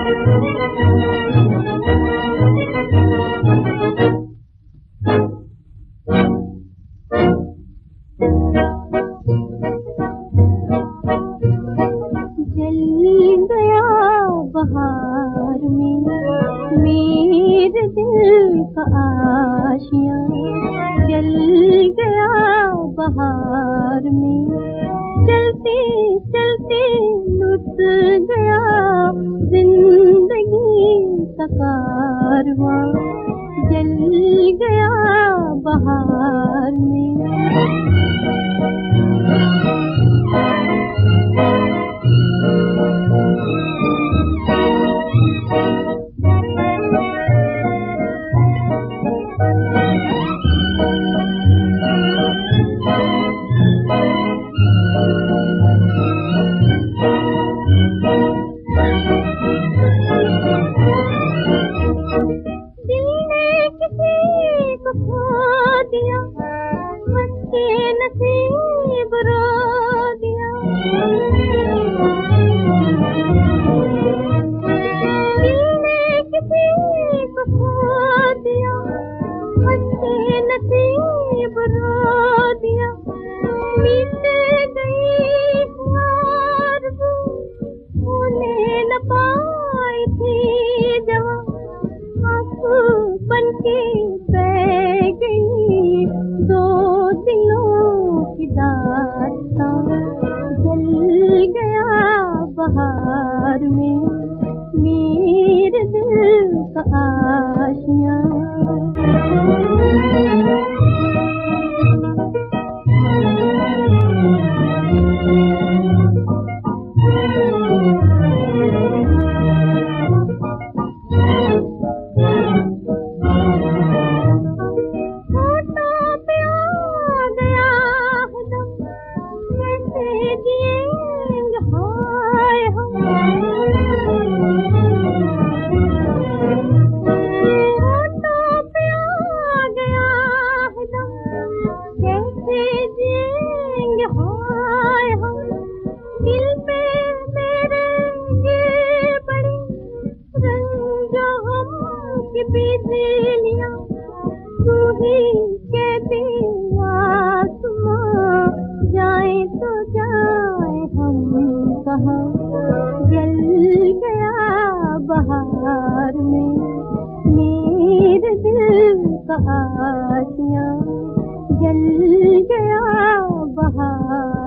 बहार में मेरे दिल का आशियाँ जल गया बहार में। चलते चलते लुट गया जिंदगी का कारवां, जल गया बहार में। नसीब रो दिया, दिल ने किसी को खो दिया, हंसे नसीब रो दिया। बीत गई आरज़ू होने न पाई थी जवां, आंसू बनके बह गई दो दिलों की दास्तां, जल गया बहार में मेरे दिल का आशियाँ। बिजलियां तू ही कहती आसमां, जाए तो जाए हम कहाँ, जल गया बहार में मेरे दिल का आशियाँ, जल गया बहार।